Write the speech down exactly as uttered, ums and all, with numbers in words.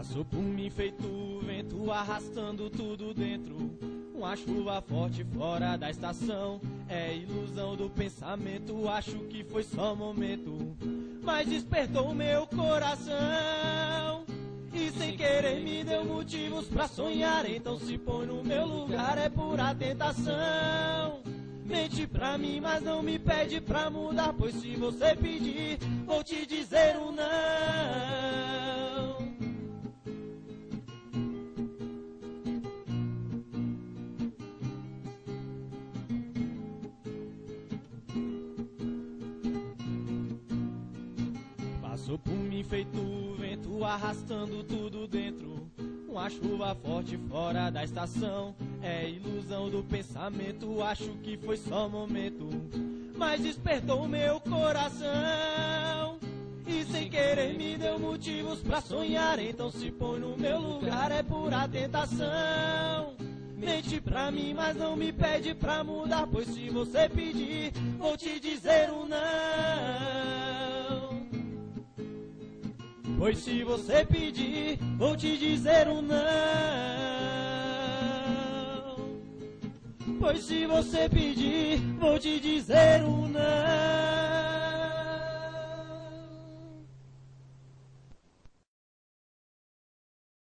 Passou por mim feito vento, arrastando tudo dentro. Uma chuva forte fora da estação, é ilusão do pensamento, acho que foi só momento, mas despertou meu coração. E sem querer me deu motivos pra sonhar, então se põe no meu lugar, é pura tentação. Mente pra mim, mas não me pede pra mudar, pois se você pedir, vou te dizer um não. Passou por mim feito vento, arrastando tudo dentro. Uma chuva forte fora da estação, é ilusão do pensamento, acho que foi só momento, mas despertou meu coração. E sem querer me deu motivos pra sonhar, então se põe no meu lugar, é pura tentação. Mente pra mim, mas não me pede pra mudar, pois se você pedir, vou te dizer um não. Pois se você pedir, vou te dizer um não. Pois se você pedir, vou te dizer um não.